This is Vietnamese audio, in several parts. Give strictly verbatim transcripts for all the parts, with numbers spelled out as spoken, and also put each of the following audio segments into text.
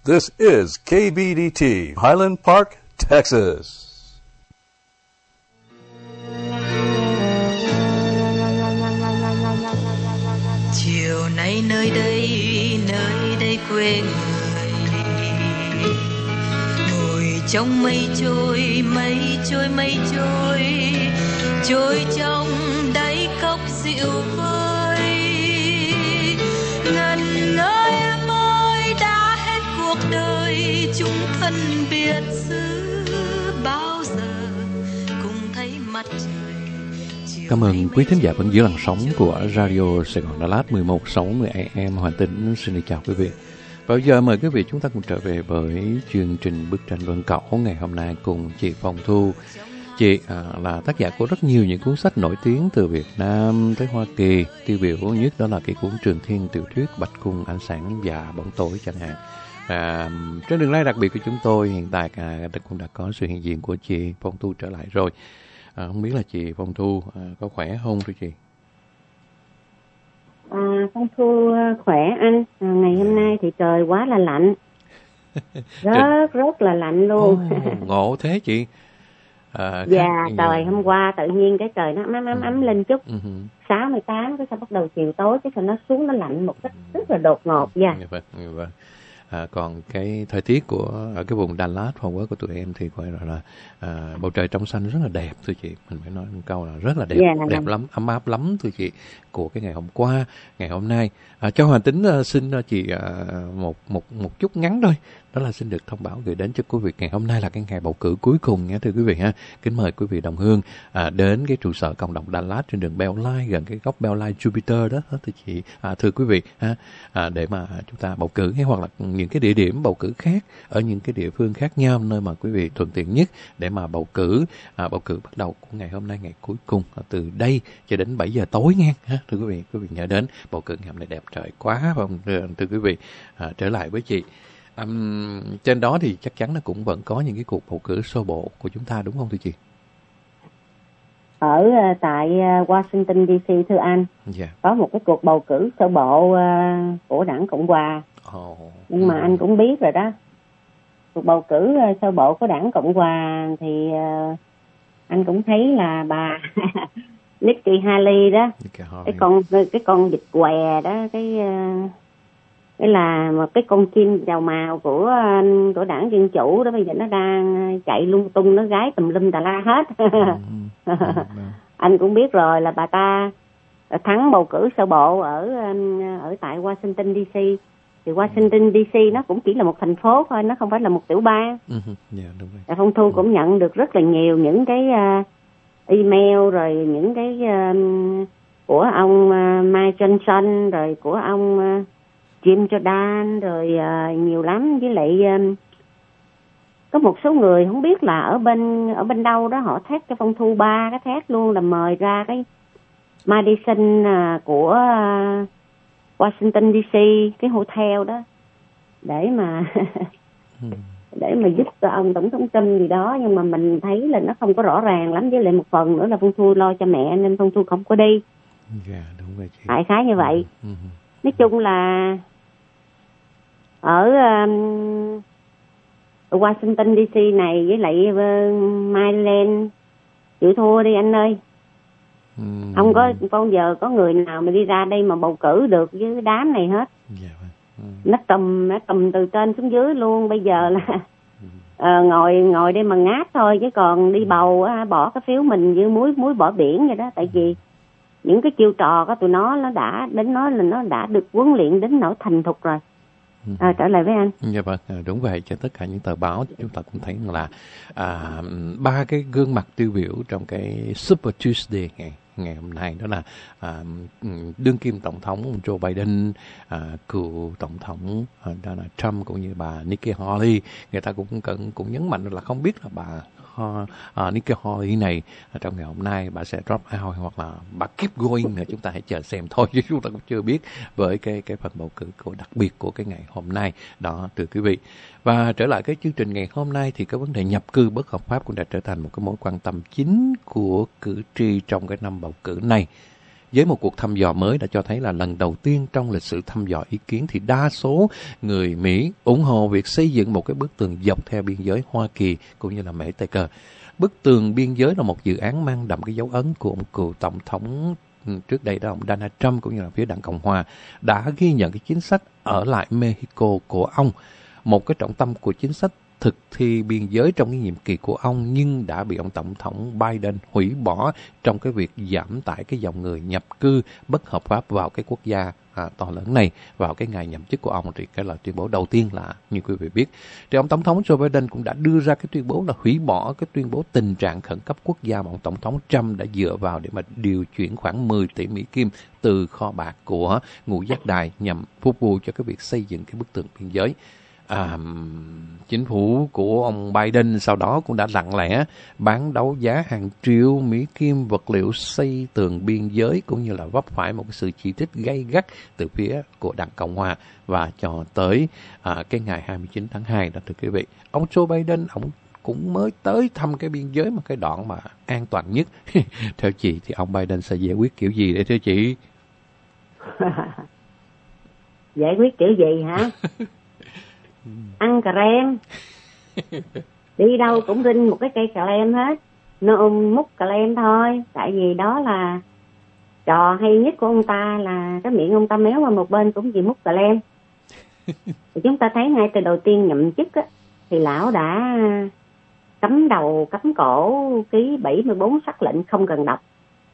This is K B D T, Highland Park, Texas. Chiều nay nơi đây, nơi đây quê người, ngồi trong mây trôi, mây trôi, mây trôi, trôi trong đáy cốc rượu vơi. Ngần ngơi em ơi, đã hết cuộc đời chúng thân biệt xứ, bao giờ cùng thấy mặt trời. Cảm ơn quý thính giả vẫn giữ làn sóng của Radio Sài Gòn Đà Lạt mười một sáu mươi a em Hoàn Tĩnh. Xin được chào quý vị. Và bây giờ mời quý vị chúng ta cùng trở về với chương trình Bức tranh Vân Cẩu ngày hôm nay cùng chị Phong Thu. Chị à, là tác giả của rất nhiều những cuốn sách nổi tiếng từ Việt Nam tới Hoa Kỳ. Tiêu biểu nhất đó là cái cuốn Trường Thiên tiểu thuyết Bạch Cung Ánh Sáng và Bóng Tối chẳng hạn. À, trên đường lay đặc biệt của chúng tôi hiện tại à, cũng đã có sự hiện diện của chị Phong Thu trở lại rồi. À, không biết là chị Phong Thu à, có khỏe không thưa chị? À, Phong Thu khỏe anh. À, ngày hôm nay thì trời quá là lạnh, rất rất là lạnh luôn. Oh, ngộ thế chị. À, dạ trời hôm qua tự nhiên cái trời nó ấm ấm ấm lên chút uh-huh. sáu mươi tám cái sao bắt đầu chiều tối cái sao nó xuống nó lạnh một cách rất là đột ngột. Dạ yeah. Vâng, vâng. À, còn cái thời tiết của ở cái vùng Đà Lạt phong quê của tụi em thì gọi là à, bầu trời trong xanh rất là đẹp thưa chị, mình phải nói một câu là rất là đẹp, yeah. đẹp lắm, ấm áp lắm thưa chị, của cái ngày hôm qua, ngày hôm nay. À, cho Hoàn Tính uh, xin uh, chị uh, một một một chút ngắn thôi, đó là xin được thông báo gửi đến cho quý vị ngày hôm nay là cái ngày bầu cử cuối cùng nha thưa quý vị ha. Kính mời quý vị đồng hương à, đến cái trụ sở cộng đồng Đà Lạt trên đường Beo Lai gần cái góc Beo Lai Jupiter đó, đó thưa chị, à, thưa quý vị ha, à, để mà chúng ta bầu cử, hay hoặc là những cái địa điểm bầu cử khác ở những cái địa phương khác nhau nơi mà quý vị thuận tiện nhất để mà bầu cử. À, bầu cử bắt đầu của ngày hôm nay, ngày cuối cùng à, từ đây cho đến bảy giờ tối nha ha, thưa quý vị. Quý vị nhớ đến bầu cử ngày hôm nay đẹp trời quá không thưa quý vị. À, trở lại với chị. Um, trên đó thì chắc chắn là cũng vẫn có những cái cuộc bầu cử sơ bộ của chúng ta đúng không thưa chị? Ở uh, tại uh, Washington đê xê thưa anh, yeah. có một cái cuộc bầu cử sơ bộ uh, của đảng Cộng hòa. Oh. Nhưng mà mm. anh cũng biết rồi đó, cuộc bầu cử uh, sơ bộ của đảng Cộng hòa thì uh, anh cũng thấy là bà Nikki Haley đó, cái con cái con vịt què đó, cái uh, cái là một cái con chim đầu màu của của đảng Dân Chủ đó, bây giờ nó đang chạy lung tung, nó gái tùm lum tà la hết. Anh cũng biết rồi là bà ta thắng bầu cử sơ bộ ở ở tại Washington đê xê. Thì Washington đê xê nó cũng chỉ là một thành phố thôi, nó không phải là một tiểu bang. Yeah, đúng rồi. Phong Thu cũng nhận được rất là nhiều những cái uh, email rồi những cái uh, của ông uh, Mike Johnson rồi của ông uh, Jim Jordan rồi uh, nhiều lắm, với lại um, có một số người không biết là ở bên ở bên đâu đó họ thét cho Phong Thu ba cái thét luôn, là mời ra cái Madison uh, của uh, Washington đê xê, cái hotel đó để mà để mà giúp cho ông tổng thống Trump gì đó, nhưng mà mình thấy là nó không có rõ ràng lắm, với lại một phần nữa là Phong Thu lo cho mẹ nên Phong Thu không có đi. Yeah, đúng rồi chị. Đại khái như vậy. Uh-huh. Nói chung là ở um, Washington đê xê này với lại uh, Maryland chịu thua đi anh ơi. Mm. Không có bao giờ có người nào mà đi ra đây mà bầu cử được với đám này hết. Yeah. Mm. Nó cầm nó cầm từ trên xuống dưới luôn. Bây giờ là uh, ngồi ngồi đây mà ngáp thôi, chứ còn đi bầu uh, bỏ cái phiếu mình như muối muối bỏ biển vậy đó. Tại vì những cái chiêu trò của tụi nó nó đã đến nó là nó đã được huấn luyện đến nỗi thành thục rồi. À, trở lại với anh. Dạ vâng, đúng vậy. Trên tất cả những tờ báo chúng ta cũng thấy là à, ba cái gương mặt tiêu biểu trong cái Super Tuesday ngày ngày hôm nay, đó là à, đương kim tổng thống Joe Biden, à, cựu tổng thống à, Donald Trump cũng như bà Nikki Haley. Người ta cũng cũng, cũng nhấn mạnh là không biết là bà uh, Nikki Haley này uh, trong ngày hôm nay bà sẽ drop out hoặc là bà keep going, chúng ta hãy chờ xem thôi, chứ chúng ta cũng chưa biết với cái cái phần bầu cử của đặc biệt của cái ngày hôm nay đó thưa quý vị. Và trở lại cái chương trình ngày hôm nay thì cái vấn đề nhập cư bất hợp pháp cũng đã trở thành một cái mối quan tâm chính của cử tri trong cái năm bầu cử này. Với một cuộc thăm dò mới đã cho thấy là lần đầu tiên trong lịch sử thăm dò ý kiến thì đa số người Mỹ ủng hộ việc xây dựng một cái bức tường dọc theo biên giới Hoa Kỳ cũng như là Mễ Tây Cơ. Bức tường biên giới là một dự án mang đậm cái dấu ấn của ông cựu tổng thống trước đây đó, ông Donald Trump cũng như là phía Đảng Cộng Hòa đã ghi nhận cái chính sách ở lại Mexico của ông. Một cái trọng tâm của chính sách thực thi biên giới trong cái nhiệm kỳ của ông nhưng đã bị ông Tổng thống Biden hủy bỏ trong cái việc giảm tải cái dòng người nhập cư bất hợp pháp vào cái quốc gia à, to lớn này vào cái ngày nhậm chức của ông. Thì cái lời tuyên bố đầu tiên là như quý vị biết, thì ông Tổng thống Joe Biden cũng đã đưa ra cái tuyên bố là hủy bỏ cái tuyên bố tình trạng khẩn cấp quốc gia mà ông Tổng thống Trump đã dựa vào để mà điều chuyển khoảng mười tỷ Mỹ Kim từ kho bạc của Ngũ Giác Đài nhằm phục vụ cho cái việc xây dựng cái bức tường biên giới. À, chính phủ của ông Biden sau đó cũng đã lặng lẽ bán đấu giá hàng triệu Mỹ Kim vật liệu xây tường biên giới cũng như là vấp phải một cái sự chỉ trích gay gắt từ phía của Đảng Cộng Hòa. Và cho tới à, cái ngày hai mươi chín tháng hai đó thưa quý vị, ông Joe Biden ông cũng mới tới thăm cái biên giới mà cái đoạn mà an toàn nhất. Theo chị thì ông Biden sẽ giải quyết kiểu gì để thưa chị? Giải quyết kiểu gì hả? Ăn cà rem. Đi đâu cũng rinh một cái cây cà lem hết, nó múc cà lem thôi. Tại vì đó là trò hay nhất của ông ta, là cái miệng ông ta méo qua một bên cũng vì múc cà lem. Thì chúng ta thấy ngay từ đầu tiên nhậm chức á, thì lão đã cấm đầu cấm cổ ký bảy mươi bốn sắc lệnh không cần đọc.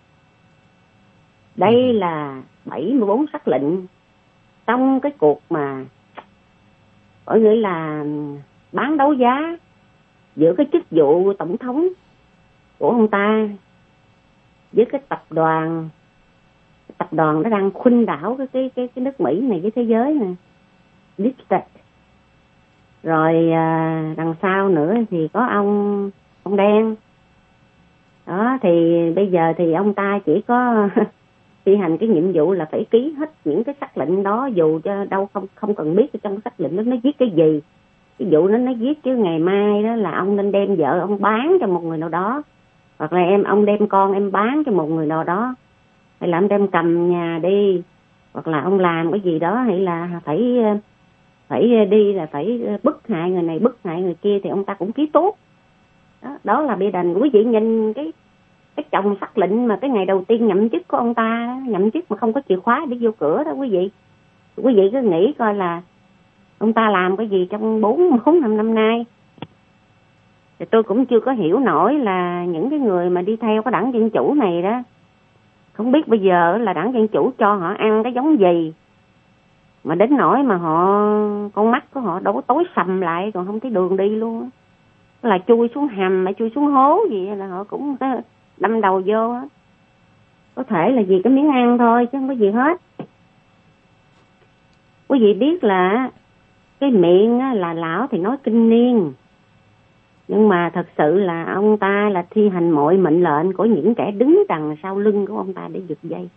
Đây là bảy mươi bốn sắc lệnh trong cái cuộc mà gọi nghĩa là bán đấu giá giữa cái chức vụ tổng thống của ông ta với cái tập đoàn cái tập đoàn nó đang khuynh đảo cái cái cái cái nước Mỹ này với thế giới này, Deep State. Rồi à, đằng sau nữa thì có ông ông đen đó. Thì bây giờ thì ông ta chỉ có thi hành cái nhiệm vụ là phải ký hết những cái sắc lệnh đó, dù cho đâu không không cần biết trong cái sắc lệnh đó nó viết cái gì. Ví dụ nó nó viết chứ ngày mai đó là ông nên đem vợ ông bán cho một người nào đó, hoặc là em ông đem con em bán cho một người nào đó, hay là ông đem cầm nhà đi, hoặc là ông làm cái gì đó, hay là phải phải đi là phải bức hại người này bức hại người kia, thì ông ta cũng ký tốt đó. Đó là Biden. Quý vị nhìn cái cái chồng sắc lệnh mà cái ngày đầu tiên nhậm chức của ông ta, nhậm chức mà không có chìa khóa để vô cửa đó quý vị. Quý vị cứ nghĩ coi là ông ta làm cái gì trong bốn bốn năm năm nay. Thì tôi cũng chưa có hiểu nổi là những cái người mà đi theo cái đảng Dân Chủ này đó, không biết bây giờ là đảng Dân Chủ cho họ ăn cái giống gì mà đến nỗi mà họ con mắt của họ đâu có tối sầm lại còn không thấy đường đi luôn. Là chui xuống hầm hay chui xuống hố gì là họ cũng đâm đầu vô á. Có thể là vì cái miếng ăn thôi chứ không có gì hết. Quý vị biết là cái miệng á, là lão thì nói kinh niên, nhưng mà thật sự là ông ta là thi hành mọi mệnh lệnh của những kẻ đứng đằng sau lưng của ông ta để giật dây.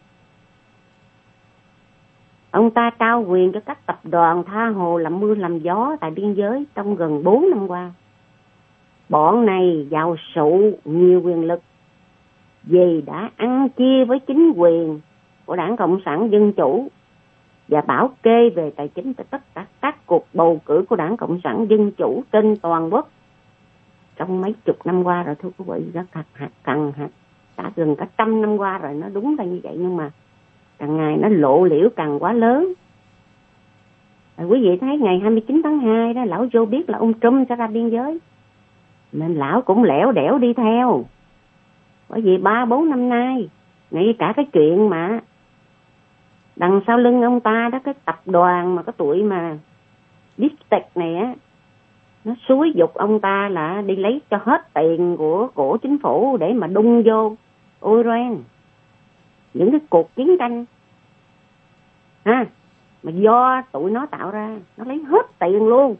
Ông ta trao quyền cho các tập đoàn tha hồ làm mưa làm gió tại biên giới trong gần bốn năm qua. Bọn này giàu sụ nhiều quyền lực vì đã ăn chia với chính quyền của Đảng Cộng sản Dân Chủ và bảo kê về tài chính tại tất cả các cuộc bầu cử của Đảng Cộng sản Dân Chủ trên toàn quốc trong mấy chục năm qua rồi thưa quý vị. Rất thật hạt cần hạt đã gần cả trăm năm qua rồi, nó đúng là như vậy, nhưng mà càng ngày nó lộ liễu càng quá lớn. Rồi quý vị thấy ngày hai mươi chín tháng hai đó, lão Joe biết là ông Trump sẽ ra biên giới nên lão cũng lẻo đẻo đi theo. Bởi vì ba bốn năm nay, ngay cả cái chuyện mà đằng sau lưng ông ta đó, cái tập đoàn mà cái tụi mà Deep State này á, nó xúi dục ông ta là đi lấy cho hết tiền của của chính phủ để mà đung vô Iran. Những cái cuộc chiến tranh ha, mà do tụi nó tạo ra, nó lấy hết tiền luôn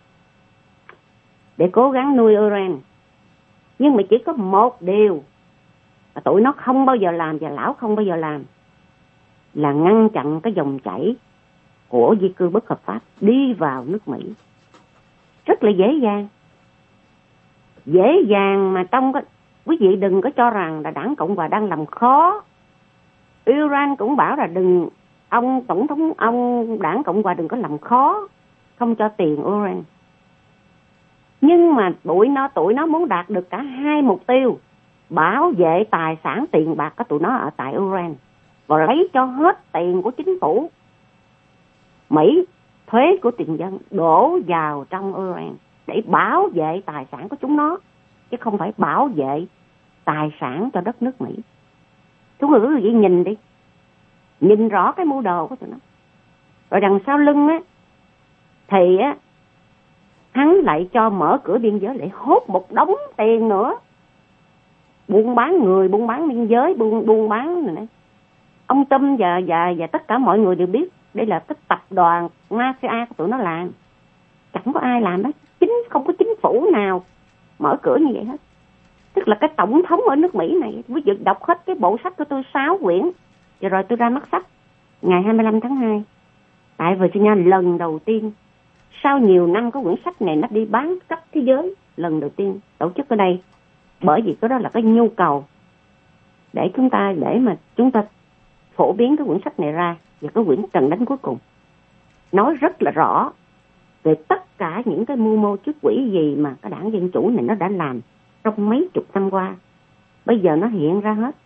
để cố gắng nuôi Iran. Nhưng mà chỉ có một điều mà tụi nó không bao giờ làm và lão không bao giờ làm là ngăn chặn cái dòng chảy của di cư bất hợp pháp đi vào nước Mỹ. Rất là dễ dàng. Dễ dàng mà trong cái... Quý vị đừng có cho rằng là Đảng Cộng Hòa đang làm khó Iran cũng bảo là đừng, ông tổng thống, ông đảng Cộng hòa đừng có làm khó, không cho tiền Iran. Nhưng mà tụi nó tụi nó muốn đạt được cả hai mục tiêu, bảo vệ tài sản tiền bạc của tụi nó ở tại Iran và lấy cho hết tiền của chính phủ Mỹ, thuế của tiền dân đổ vào trong Iran để bảo vệ tài sản của chúng nó, chứ không phải bảo vệ tài sản cho đất nước Mỹ. Chúng người quý vị nhìn đi, nhìn rõ cái mưu đồ của tụi nó. Rồi đằng sau lưng á thì á hắn lại cho mở cửa biên giới, lại hốt một đống tiền nữa, buôn bán người, buôn bán biên giới, buôn buôn bán này. Ông Trump và và và tất cả mọi người đều biết đây là cái tập đoàn mafia của tụi nó làm. Chẳng có ai làm đó, chính không có chính phủ nào mở cửa như vậy hết. Tức là cái tổng thống ở nước Mỹ này, ví dụ đọc hết cái bộ sách của tôi sáu quyển, rồi rồi tôi ra mắt sách ngày hai mươi lăm tháng hai tại Virginia, lần đầu tiên sau nhiều năm có quyển sách này nó đi bán khắp thế giới, lần đầu tiên tổ chức ở đây, bởi vì cái đó là cái nhu cầu để chúng ta để mà chúng ta phổ biến cái quyển sách này ra. Và cái quyển Trận Đánh Cuối Cùng nói rất là rõ về tất cả những cái mưu mô trước quỷ gì mà cái đảng Dân Chủ này nó đã làm trong mấy chục năm qua, bây giờ nó hiện ra hết.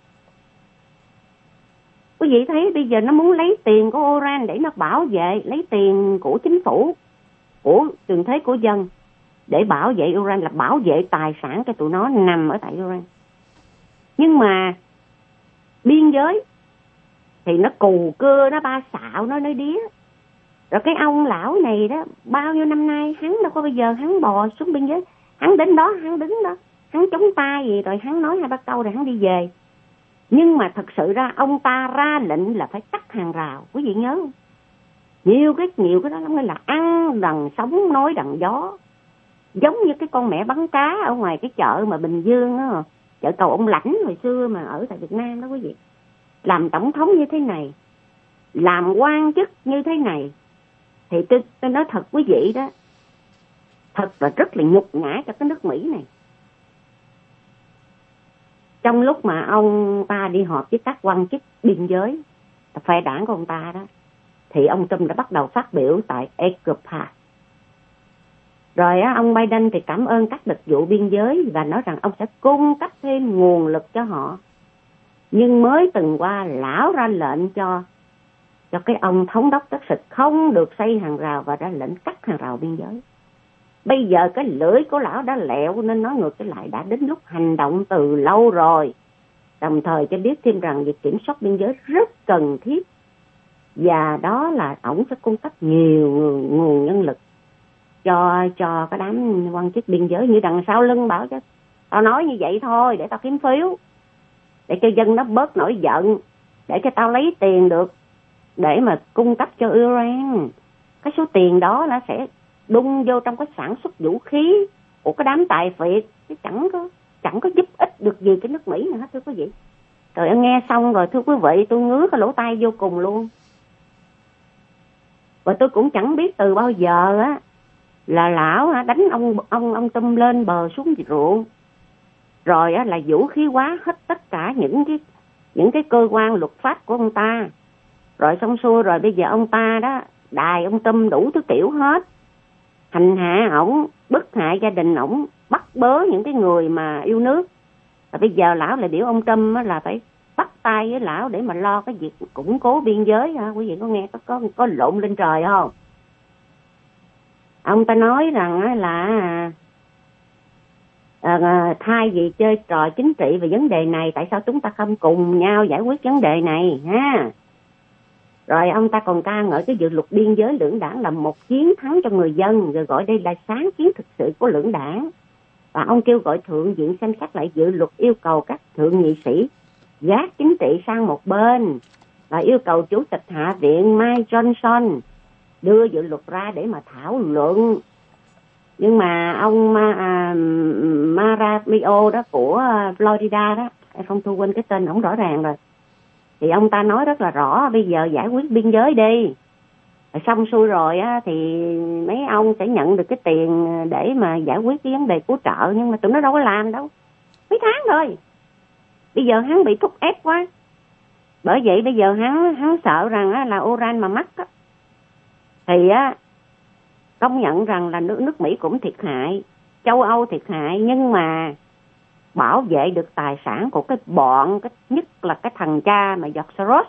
Quý vị thấy bây giờ nó muốn lấy tiền của Iran để nó bảo vệ, lấy tiền của chính phủ, của tiền thuế của dân để bảo vệ Iran, là bảo vệ tài sản cho tụi nó nằm ở tại Iran. Nhưng mà biên giới thì nó cù cưa, nó ba xạo, nó nói đía. Rồi cái ông lão này đó, bao nhiêu năm nay hắn đâu có bây giờ hắn bò xuống biên giới, hắn đến đó, hắn đứng đó, hắn chống tay gì rồi hắn nói hai ba câu rồi hắn đi về. Nhưng mà thật sự ra ông ta ra lệnh là phải cắt hàng rào, quý vị nhớ không? Nhiều cái nhiều cái đó lắm, là ăn đằng sống nói đằng gió. Giống như cái con mẹ bắn cá ở ngoài cái chợ mà Bình Dương đó, chợ Cầu Ông Lãnh hồi xưa mà ở tại Việt Nam đó quý vị. Làm tổng thống như thế này, làm quan chức như thế này, thì tôi, tôi nói thật quý vị đó, thật là rất là nhục nhã cho cái nước Mỹ này. Trong lúc mà ông ta đi họp với các quan chức biên giới, phe đảng của ông ta đó, thì ông Trump đã bắt đầu phát biểu tại Echo Park. Rồi á, ông Biden thì cảm ơn các đặc vụ biên giới và nói rằng ông sẽ cung cấp thêm nguồn lực cho họ. Nhưng mới từng qua, lão ra lệnh cho cho cái ông thống đốc Texas không được xây hàng rào và ra lệnh cắt hàng rào biên giới. Bây giờ cái lưỡi của lão đã lẹo nên nói ngược trở lại, đã đến lúc hành động từ lâu rồi. Đồng thời cho biết thêm rằng việc kiểm soát biên giới rất cần thiết, và đó là ổng sẽ cung cấp nhiều nguồn, nguồn nhân lực cho cho cái đám quan chức biên giới. Như đằng sau lưng bảo chứ, tao nói như vậy thôi để tao kiếm phiếu, để cho dân nó bớt nổi giận, để cho tao lấy tiền được để mà cung cấp cho Iran. Cái số tiền đó nó sẽ đung vô trong cái sản xuất vũ khí của cái đám tài phiệt, chứ chẳng có chẳng có giúp ích được gì cái nước Mỹ nữa hết, thưa quý vị. Rồi em nghe xong rồi thưa quý vị, tôi ngứa cái lỗ tai vô cùng luôn. Và tôi cũng chẳng biết từ bao giờ á là lão á, đánh ông ông ông Trump lên bờ xuống ruộng, rồi á là vũ khí hóa hết tất cả những cái những cái cơ quan luật pháp của ông ta. Rồi xong xuôi rồi bây giờ ông ta đó đài ông Trump đủ thứ kiểu hết, hành hạ ổng, bức hại gia đình ổng, bắt bớ những cái người mà yêu nước. Và bây giờ lão lại biểu ông Trump là phải bắt tay với lão để mà lo cái việc củng cố biên giới hả? Quý vị có nghe có có, có lộn lên trời không? Ông ta nói rằng là à, thay vì chơi trò chính trị về vấn đề này, tại sao chúng ta không cùng nhau giải quyết vấn đề này ha? Rồi ông ta còn ca ngợi cái dự luật biên giới lưỡng đảng là một chiến thắng cho người dân, rồi gọi đây là sáng kiến thực sự của lưỡng đảng. Và ông kêu gọi Thượng viện xem xét lại dự luật, yêu cầu các thượng nghị sĩ gác chính trị sang một bên, và yêu cầu Chủ tịch Hạ viện Mike Johnson đưa dự luật ra để mà thảo luận. Nhưng mà ông à, Maravio đó của Florida đó, em không thu quên cái tên ổng rõ ràng rồi, thì ông ta nói rất là rõ, bây giờ giải quyết biên giới đi, xong xuôi rồi á, thì mấy ông sẽ nhận được cái tiền để mà giải quyết cái vấn đề cứu trợ. Nhưng mà tụi nó đâu có làm đâu, mấy tháng rồi. Bây giờ hắn bị thúc ép quá, Bởi vậy bây giờ hắn hắn sợ rằng á, là Iran mà mắc á, thì á, công nhận rằng là nước, nước Mỹ cũng thiệt hại, châu Âu thiệt hại, nhưng mà bảo vệ được tài sản của cái bọn, cái nhất là cái thằng cha mà George Soros.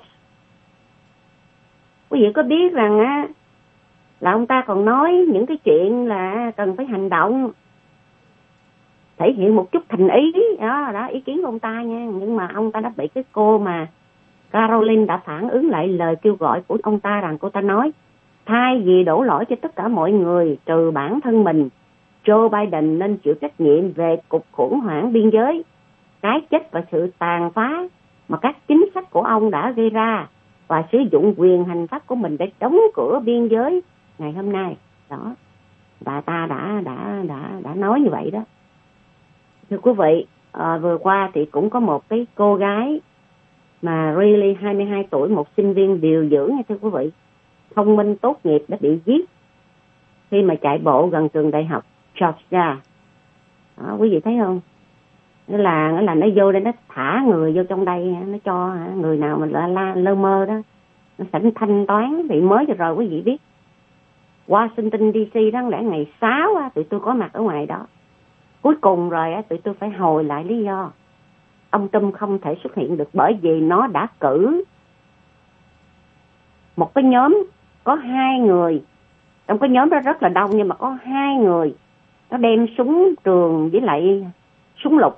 Quý vị có biết rằng á, là ông ta còn nói những cái chuyện là cần phải hành động, thể hiện một chút thành ý, đó, đó ý kiến của ông ta nha. Nhưng mà ông ta đã bị cái cô mà Caroline đã phản ứng lại lời kêu gọi của ông ta, rằng cô ta nói thay vì đổ lỗi cho tất cả mọi người trừ bản thân mình, Joe Biden nên chịu trách nhiệm về cuộc khủng hoảng biên giới, cái chết và sự tàn phá mà các chính sách của ông đã gây ra, và sử dụng quyền hành pháp của mình để đóng cửa biên giới ngày hôm nay. Đó, và ta đã đã đã đã nói như vậy đó. Thưa quý vị, à, vừa qua thì cũng có một cái cô gái mà Riley, hai mươi hai tuổi, một sinh viên điều dưỡng nha thưa quý vị, thông minh tốt nghiệp, đã bị giết khi mà chạy bộ gần trường đại học Georgia. Đó, quý vị thấy không? Nó là nó là nó vô đây, nó thả người vô trong đây, nó cho người nào mà la, la lơ mơ đó nó sẽ thanh toán. Thì mới vừa rồi quý vị biết Washington đê xê đáng lẽ ngày sáu á, tụi tôi có mặt ở ngoài đó. Cuối cùng rồi á, tụi tôi phải hồi lại lý do ông Trump không thể xuất hiện được, bởi vì nó đã cử một cái nhóm có hai người. Trong cái nhóm đó rất là đông, nhưng mà có hai người nó đem súng trường với lại súng lục,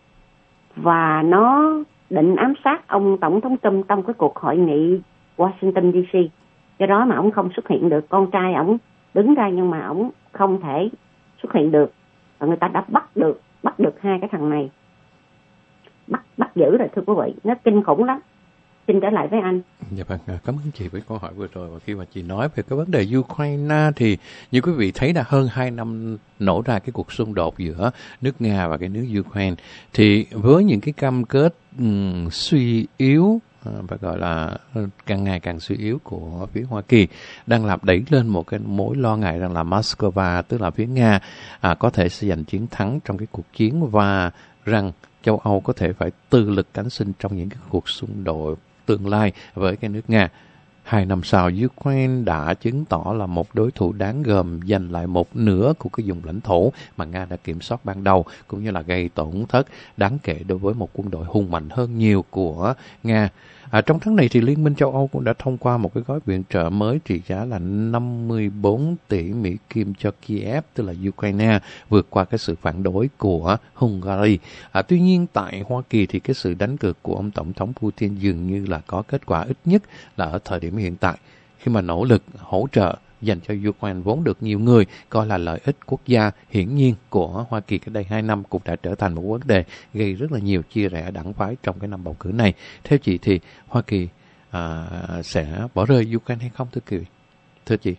và nó định ám sát ông Tổng thống Trump trong cái cuộc hội nghị Washington đê xê. Do đó mà ông không xuất hiện được. Con trai ông đứng ra nhưng mà ông không thể xuất hiện được. Và người ta đã bắt được bắt được hai cái thằng này, bắt bắt giữ rồi thưa quý vị. Nó kinh khủng lắm. Xin trở lại với anh. Dạ vâng, cảm ơn chị với câu hỏi vừa rồi. Và khi mà chị nói về cái vấn đề Ukraine thì như quý vị thấy là hơn hai năm nổ ra cái cuộc xung đột giữa nước Nga và cái nước Ukraine, thì với những cái cam kết um, suy yếu và gọi là càng ngày càng suy yếu của phía Hoa Kỳ, đang làm đẩy lên một cái mối lo ngại rằng là Moscow, tức là phía Nga, à, có thể sẽ giành chiến thắng trong cái cuộc chiến, và rằng châu Âu có thể phải tự lực cánh sinh trong những cái cuộc xung đột tương lai với cái nước Nga. Hai năm sau, Ukraine đã chứng tỏ là một đối thủ đáng gờm, giành lại một nửa của cái vùng lãnh thổ mà Nga đã kiểm soát ban đầu, cũng như là gây tổn thất đáng kể đối với một quân đội hùng mạnh hơn nhiều của Nga. À, trong tháng này thì Liên minh châu Âu cũng đã thông qua một cái gói viện trợ mới trị giá là năm mươi bốn tỷ Mỹ Kim cho Kiev, tức là Ukraine, vượt qua cái sự phản đối của Hungary. À, tuy nhiên tại Hoa Kỳ thì cái sự đánh cược của ông Tổng thống Putin dường như là có kết quả, ít nhất là ở thời điểm hiện tại, khi mà nỗ lực hỗ trợ dành cho Ukraine vốn được nhiều người coi là lợi ích quốc gia hiển nhiên của Hoa Kỳ cách đây hai năm cũng đã trở thành một vấn đề gây rất là nhiều chia rẽ đảng phái trong cái năm bầu cử này. Theo chị thì Hoa Kỳ à, sẽ bỏ rơi Ukraine hay không thưa Kiều? Thưa chị.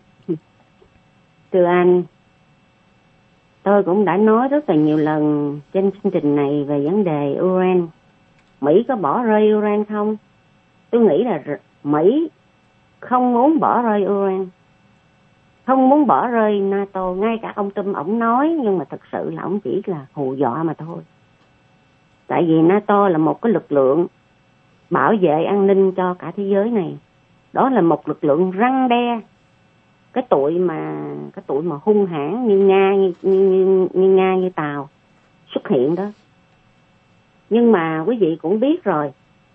Thưa anh, tôi cũng đã nói rất là nhiều lần trên chương trình này về vấn đề Ukraine. Mỹ có bỏ rơi Ukraine không? Tôi nghĩ là Mỹ không muốn bỏ rơi Ukraine, không muốn bỏ rơi NATO. Ngay cả ông Trump ổng nói, nhưng mà thật sự là ổng chỉ là hù dọa mà thôi. Tại vì NATO là một cái lực lượng bảo vệ an ninh cho cả thế giới này. Đó là một lực lượng răn đe cái tụi mà cái tụi mà hung hãn như Nga, như, như, như Nga như Tàu xuất hiện đó. Nhưng mà quý vị cũng biết rồi,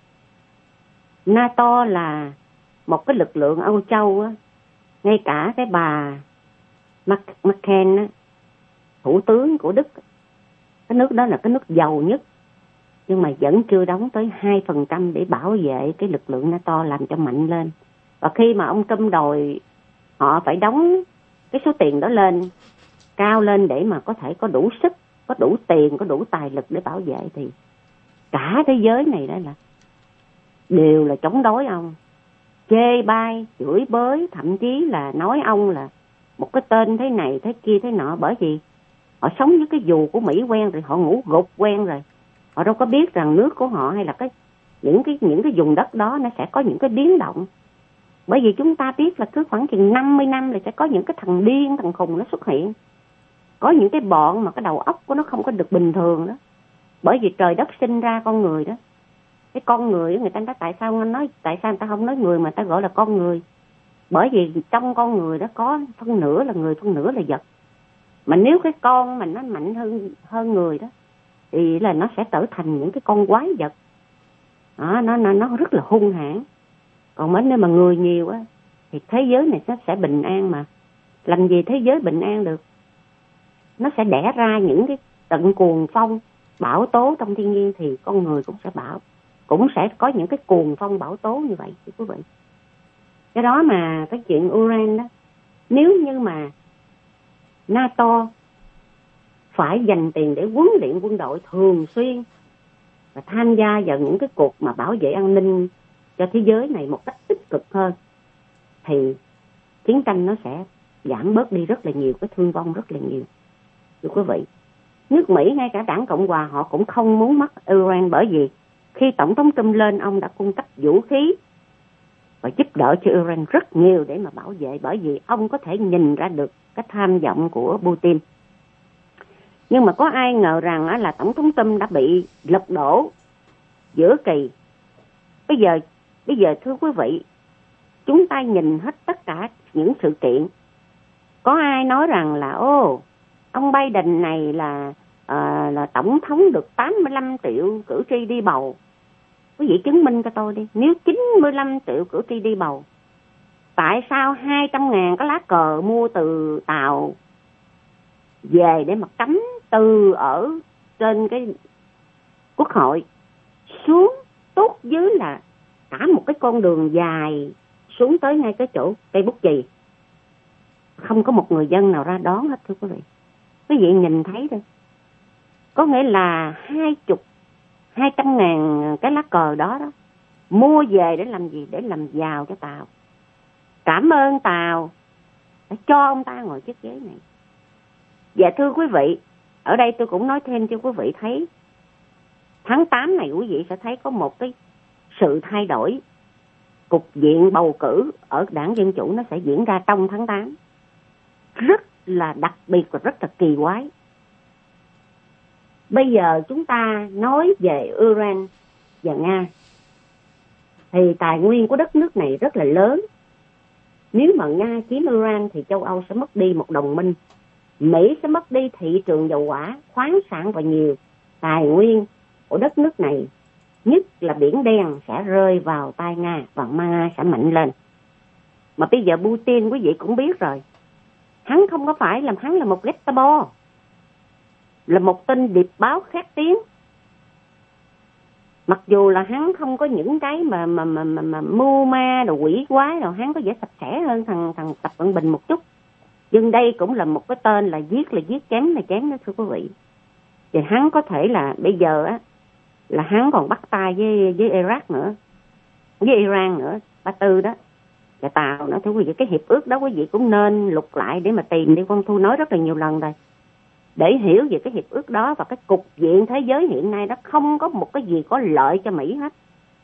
NATO là một cái lực lượng Âu Châu á. Ngay cả cái bà Merkel á, thủ tướng của Đức, cái nước đó là cái nước giàu nhất, nhưng mà vẫn chưa đóng tới hai phần trăm để bảo vệ cái lực lượng NATO làm cho mạnh lên. Và khi mà ông Trump đòi họ phải đóng cái số tiền đó lên, cao lên để mà có thể có đủ sức, có đủ tiền, có đủ tài lực để bảo vệ, thì cả thế giới này đó là đều là chống đối ông, chê bai, chửi bới, thậm chí là nói ông là một cái tên thế này, thế kia, thế nọ. Bởi vì họ sống với cái dù của Mỹ quen rồi, họ ngủ gục quen rồi. Họ đâu có biết rằng nước của họ hay là cái những cái những cái vùng đất đó nó sẽ có những cái biến động. Bởi vì chúng ta biết là cứ khoảng chừng năm mươi năm là sẽ có những cái thằng điên, thằng khùng nó xuất hiện. Có những cái bọn mà cái đầu óc của nó không có được bình thường đó. Bởi vì trời đất sinh ra con người đó, Cái con người, người ta nói tại sao nói tại sao người ta không nói người mà ta gọi là con người? Bởi vì trong con người đó có phân nửa là người, phân nửa là vật. Mà nếu cái con mình nó mạnh hơn hơn người đó thì là nó sẽ trở thành những cái con quái vật. Đó, nó nó nó rất là hung hãn. Còn mấy nếu mà người nhiều á thì thế giới này nó sẽ bình an mà. Làm gì thế giới bình an được? Nó sẽ đẻ ra những cái tận cuồng phong, bão tố trong thiên nhiên thì con người cũng sẽ bão, cũng sẽ có những cái cuồng phong bão tố như vậy thưa quý vị. Cái đó mà cái chuyện Uran đó, nếu như mà NATO phải dành tiền để huấn luyện quân đội thường xuyên và tham gia vào những cái cuộc mà bảo vệ an ninh cho thế giới này một cách tích cực hơn thì chiến tranh nó sẽ giảm bớt đi rất là nhiều, cái thương vong rất là nhiều. Thưa quý vị, nước Mỹ ngay cả đảng Cộng hòa họ cũng không muốn mất Iran, bởi vì khi Tổng thống Trump lên, ông đã cung cấp vũ khí và giúp đỡ cho Iran rất nhiều để mà bảo vệ, bởi vì ông có thể nhìn ra được cái tham vọng của Putin. Nhưng mà có ai ngờ rằng là Tổng thống Trump đã bị lật đổ giữa kỳ. Bây giờ, bây giờ thưa quý vị, chúng ta nhìn hết tất cả những sự kiện. Có ai nói rằng là ô ông Biden này là à, là tổng thống được tám mươi lăm triệu cử tri đi bầu. Quý vị chứng minh cho tôi đi. Nếu chín mươi lăm triệu cử tri đi bầu, tại sao hai trăm ngàn cái lá cờ mua từ Tàu về để mà cắm từ ở trên cái Quốc hội xuống tốt dưới là cả một cái con đường dài xuống tới ngay cái chỗ cây bút chì, không có một người dân nào ra đón hết thưa quý vị. Quý vị nhìn thấy thôi, có nghĩa là hai chục hai trăm ngàn cái lá cờ đó đó mua về để làm gì? Để làm giàu cho Tàu. Cảm ơn Tàu đã cho ông ta ngồi chiếc ghế này. Dạ thưa quý vị, ở đây tôi cũng nói thêm cho quý vị thấy, tháng tám này quý vị sẽ thấy có một cái sự thay đổi. Cục diện bầu cử ở Đảng Dân Chủ nó sẽ diễn ra trong tháng tám. Rất là đặc biệt và rất là kỳ quái. Bây giờ chúng ta nói về Iran và Nga thì tài nguyên của đất nước này rất là lớn. Nếu mà Nga chiếm Iran thì châu Âu sẽ mất đi một đồng minh, Mỹ sẽ mất đi thị trường dầu hỏa, khoáng sản và nhiều tài nguyên của đất nước này, nhất là Biển Đen sẽ rơi vào tay Nga và Nga sẽ mạnh lên. Mà bây giờ Putin quý vị cũng biết rồi, hắn không có phải làm, hắn là một Gestapo, là một tên điệp báo khét tiếng. Mặc dù là hắn không có những cái mà mà mà mà, mà mưu ma đồ quỷ quái rồi, hắn có vẻ sạch sẽ hơn thằng thằng Tập Cận Bình một chút. Nhưng đây cũng là một cái tên là giết là giết, chém là chém đó thưa quý vị. Thì hắn có thể là bây giờ á là hắn còn bắt tay với với Iraq nữa, với Iran nữa, ba tư đó, và Tàu nữa thưa quý vị. Cái hiệp ước đó quý vị cũng nên lục lại để mà tìm đi. Con Thu nói rất là nhiều lần rồi, để hiểu về cái hiệp ước đó và cái cục diện thế giới hiện nay đó, không có một cái gì có lợi cho Mỹ hết.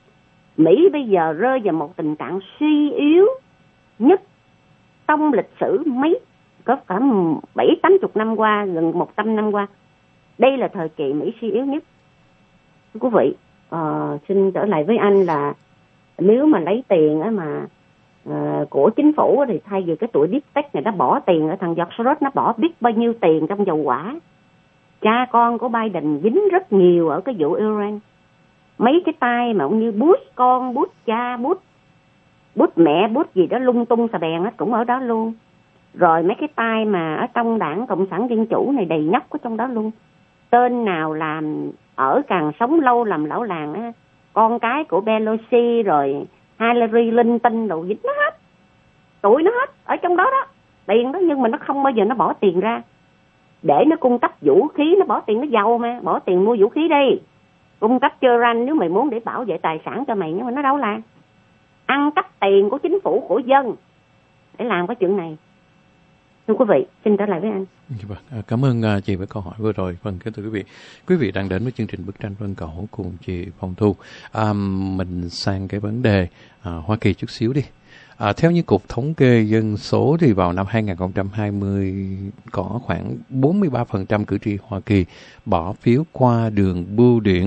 Mỹ bây giờ rơi vào một tình trạng suy yếu nhất trong lịch sử mấy có cả bảy tám chục năm qua, gần một trăm năm qua. Đây là thời kỳ Mỹ suy yếu nhất. Quý vị, uh, xin trở lại với anh là nếu mà lấy tiền á mà uh, của chính phủ thì thay vì cái tuổi Deep Tech này nó bỏ tiền ở thằng George Soros, nó bỏ biết bao nhiêu tiền trong dầu hỏa. Cha con của Biden dính rất nhiều ở cái vụ Iran. Mấy cái tay mà cũng như Bush con, Bush cha, Bush Bush mẹ, Bush gì đó lung tung xà bèn hết cũng ở đó luôn. Rồi mấy cái tay mà ở trong Đảng Cộng sản Dân Chủ này đầy nhóc ở trong đó luôn. Tên nào làm ở càng sống lâu làm lão làng á, con cái của Pelosi rồi Hillary Clinton đồ dính nó hết, tụi nó hết ở trong đó đó, tiền đó. Nhưng mà nó không bao giờ nó bỏ tiền ra để nó cung cấp vũ khí, nó bỏ tiền nó giàu mà, bỏ tiền mua vũ khí đi, cung cấp cho Iran nếu mày muốn để bảo vệ tài sản cho mày. Nhưng mà nó đâu làm, ăn cắp tiền của chính phủ của dân để làm cái chuyện này. Thưa quý vị, xin trở lại với anh. Cảm ơn chị với câu hỏi vừa rồi. Vâng, kính thưa quý vị, quý vị đang đến với chương trình Bức tranh Vân Cầu cùng chị Phong Thu. À, mình sang cái vấn đề à, Hoa Kỳ chút xíu đi. À, theo như Cục Thống kê Dân số thì vào năm hai không hai không có khoảng bốn mươi ba phần trăm cử tri Hoa Kỳ bỏ phiếu qua đường bưu điện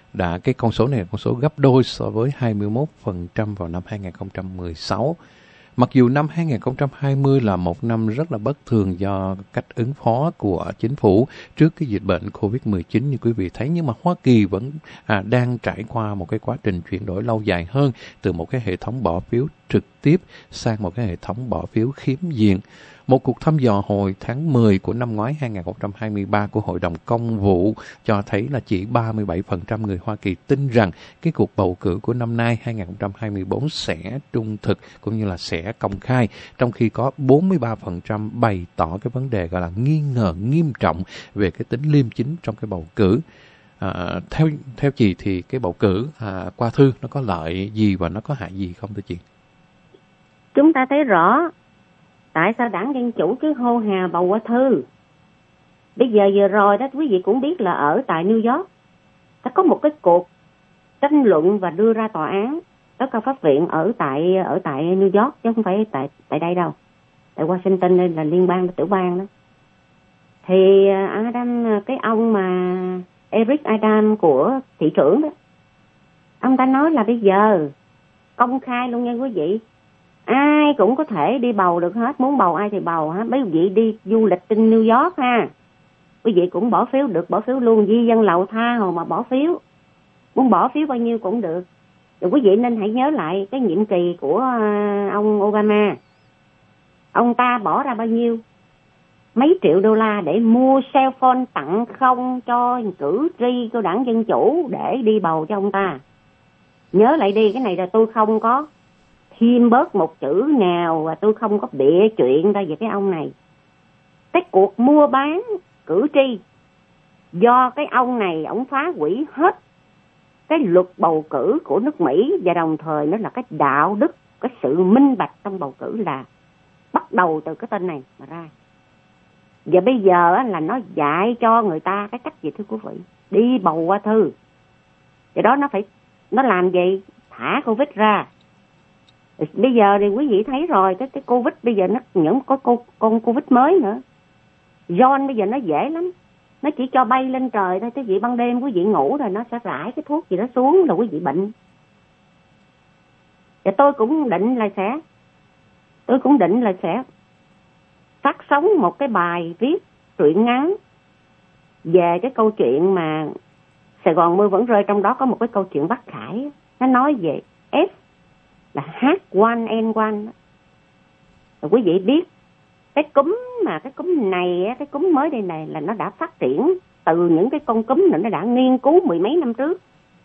đã cái con số này là con số gấp đôi so với hai mươi mốt phần trăm vào năm hai không một sáu. Mặc dù năm hai không hai không là một năm rất là bất thường do cách ứng phó của chính phủ trước cái dịch bệnh covid mười chín như quý vị thấy, nhưng mà Hoa Kỳ vẫn à, đang trải qua một cái quá trình chuyển đổi lâu dài hơn từ một cái hệ thống bỏ phiếu trực tiếp sang một cái hệ thống bỏ phiếu khiếm diện. Một cuộc thăm dò hồi tháng mười của năm ngoái hai không hai ba của Hội đồng Công vụ cho thấy là chỉ ba mươi bảy phần trăm người Hoa Kỳ tin rằng cái cuộc bầu cử của năm nay hai không hai tư sẽ trung thực cũng như là sẽ công khai, trong khi có bốn mươi ba phần trăm bày tỏ cái vấn đề gọi là nghi ngờ nghiêm trọng về cái tính liêm chính trong cái bầu cử. À, theo theo chị thì cái bầu cử à, qua thư nó có lợi gì và nó có hại gì không thưa chị? Chúng ta thấy rõ tại sao đảng Dân Chủ cứ hô hào bầu qua thư. Bây giờ vừa rồi đó quý vị cũng biết là ở tại New York đã có một cái cuộc tranh luận và đưa ra tòa án tối cao pháp viện ở tại ở tại New York chứ không phải tại tại đây đâu, tại Washington đây là liên bang, tiểu bang đó. Thì Adam, cái ông mà Eric Adam của thị trưởng đó, ông ta nói là bây giờ công khai luôn nha quý vị, ai cũng có thể đi bầu được hết, muốn bầu ai thì bầu ha. Mấy vị đi du lịch trên New York ha, quý vị cũng bỏ phiếu được, bỏ phiếu luôn, di dân lậu tha hồ mà bỏ phiếu, muốn bỏ phiếu bao nhiêu cũng được. Rồi quý vị nên hãy nhớ lại cái nhiệm kỳ của ông Obama, ông ta bỏ ra bao nhiêu, mấy triệu đô la để mua cell phone tặng không cho cử tri của đảng Dân Chủ để đi bầu cho ông ta. Nhớ lại đi, cái này là tôi không có thêm bớt một chữ nào và tôi không có bịa chuyện ra về cái ông này. Cái cuộc mua bán cử tri do cái ông này, ông phá hủy hết cái luật bầu cử của nước Mỹ, và đồng thời nó là cái đạo đức, cái sự minh bạch trong bầu cử là bắt đầu từ cái tên này mà ra. Và bây giờ là nó dạy cho người ta cái cách gì thưa quý vị, đi bầu qua thư. Thì đó nó phải, nó làm gì? Thả Covid ra. Bây giờ thì quý vị thấy rồi, cái cái Covid bây giờ nó những có con, con Covid mới nữa. John bây giờ nó dễ lắm, nó chỉ cho bay lên trời thôi, quý vị ban đêm quý vị ngủ rồi nó sẽ rải cái thuốc gì đó xuống là quý vị bệnh. Và tôi cũng định là sẽ, tôi cũng định là sẽ phát sóng một cái bài viết truyện ngắn về cái câu chuyện mà Sài Gòn mưa vẫn rơi, trong đó có một cái câu chuyện Bắc Khải, nó nói về F là H một N một. Rồi quý vị biết cái cúm mà cái cúm này, cái cúm mới đây này là nó đã phát triển từ những cái con cúm này, nó đã nghiên cứu mười mấy năm trước.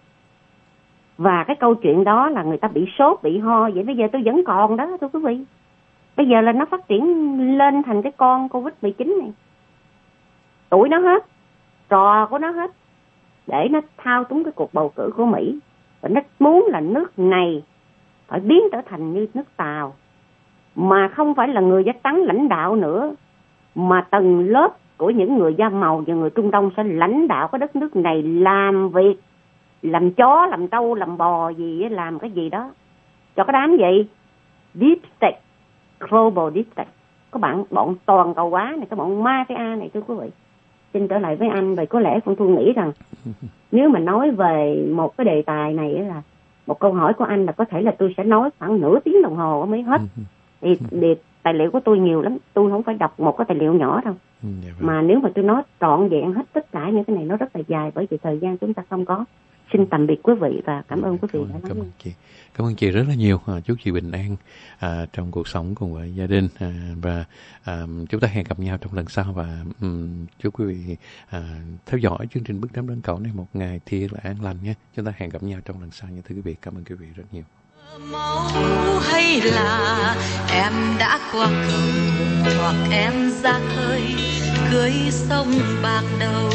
Và cái câu chuyện đó là người ta bị sốt, bị ho, vậy bây giờ tôi vẫn còn đó thưa quý vị. Bây giờ là nó phát triển lên thành cái con Covid mười chín này. Tuổi nó hết, trò của nó hết, để nó thao túng cái cuộc bầu cử của Mỹ. Và nó muốn là nước này phải biến trở thành như nước Tàu, mà không phải là người da trắng lãnh đạo nữa, mà tầng lớp của những người da màu và người Trung Đông sẽ lãnh đạo cái đất nước này, làm việc, làm chó, làm trâu, làm bò gì, làm cái gì đó cho cái đám gì Deep State, Global Deep State, các bạn bọn toàn cầu hóa này, các bọn mafia này thưa quý vị. Xin trở lại với anh, vậy có lẽ Phương Thu nghĩ rằng nếu mà nói về một cái đề tài này là một câu hỏi của anh là có thể là tôi sẽ nói khoảng nửa tiếng đồng hồ mới hết. Thì, thì tài liệu của tôi nhiều lắm, tôi không phải đọc một cái tài liệu nhỏ đâu. Mà nếu mà tôi nói trọn vẹn hết tất cả những cái này nó rất là dài, bởi vì thời gian chúng ta không có. Xin tạm biệt quý vị và cảm ơn quý vị đã lắng nghe. Cảm ơn chị. Cảm ơn chị rất là nhiều. À, chúc chị bình an à, trong cuộc sống cùng với gia đình. À, và à, chúng ta hẹn gặp nhau trong lần sau. Và um, chúc quý vị à, theo dõi chương trình Bước Đến Đơn Cầu này một ngày thiệt là an lành nhé. Chúng ta hẹn gặp nhau trong lần sau nha thưa quý vị. Cảm ơn quý vị rất nhiều. Máu hay là em đã qua cầu, hoặc em ra khơi cưới sông bạc đầu.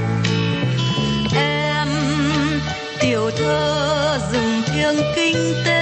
Em tiểu thơ rừng thiêng kinh tế,